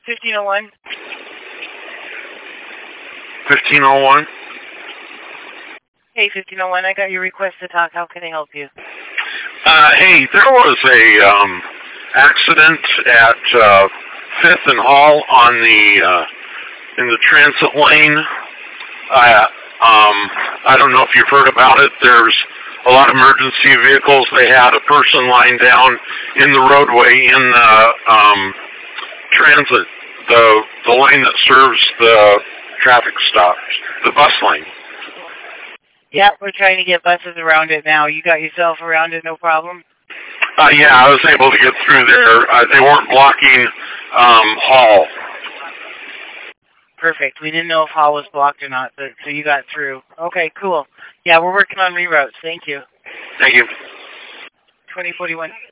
1501. 1501? Hey, 1501, I got your request to talk. How can I help you? Hey, there was a accident at 5th and Hall on the in the transit lane. I don't know if you've heard about it. There's a lot of emergency vehicles. They had a person lying down in the roadway in the transit, the lane that serves the traffic stops, the bus lane. Yeah, we're trying to get buses around it now. You got yourself around it, no problem? Yeah, I was able to get through there. They weren't blocking Hall. Perfect. We didn't know if Hall was blocked or not, but so you got through. Okay, cool. Yeah, we're working on reroutes. Thank you. Thank you. 2041.